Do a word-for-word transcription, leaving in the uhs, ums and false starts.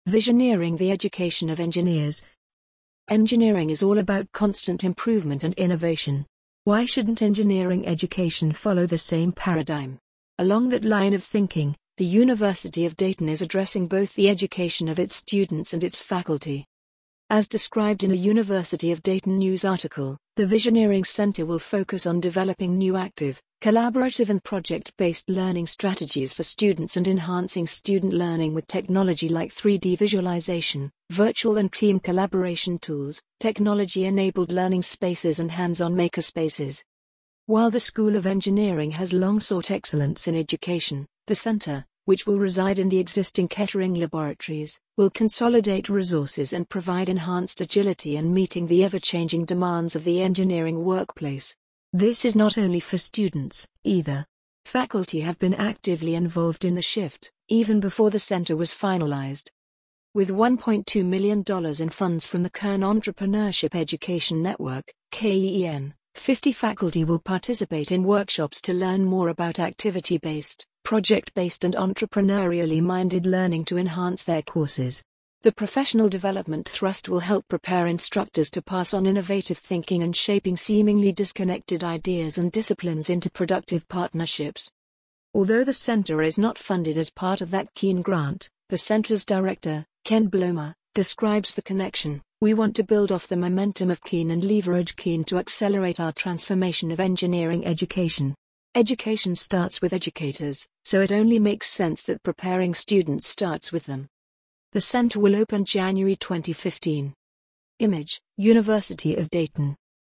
Visioneering the education of engineers. Engineering is all about constant improvement and innovation. Why shouldn't engineering education follow the same paradigm? Along that line of thinking, the University of Dayton is addressing both the education of its students and its faculty. As described in a University of Dayton news article, the Visioneering Center will focus on developing new active, collaborative and project-based learning strategies for students and enhancing student learning with technology like three D visualization, virtual and team collaboration tools, technology-enabled learning spaces and hands-on makerspaces. While the School of Engineering has long sought excellence in education, the center, which will reside in the existing Kettering laboratories, will consolidate resources and provide enhanced agility in meeting the ever-changing demands of the engineering workplace. This is not only for students, either. Faculty have been actively involved in the shift, even before the center was finalized. With one point two million dollars in funds from the Kern Entrepreneurship Education Network, K E N, fifty faculty will participate in workshops to learn more about activity-based, project-based and entrepreneurially minded learning to enhance their courses. The professional development thrust will help prepare instructors to pass on innovative thinking and shaping seemingly disconnected ideas and disciplines into productive partnerships. Although the center is not funded as part of that Keene grant, the center's director, Ken Blomer, describes the connection. We want to build off the momentum of Keene and leverage Keene to accelerate our transformation of engineering education. Education starts with educators, so it only makes sense that preparing students starts with them. The center will open January twenty fifteen. Image, University of Dayton.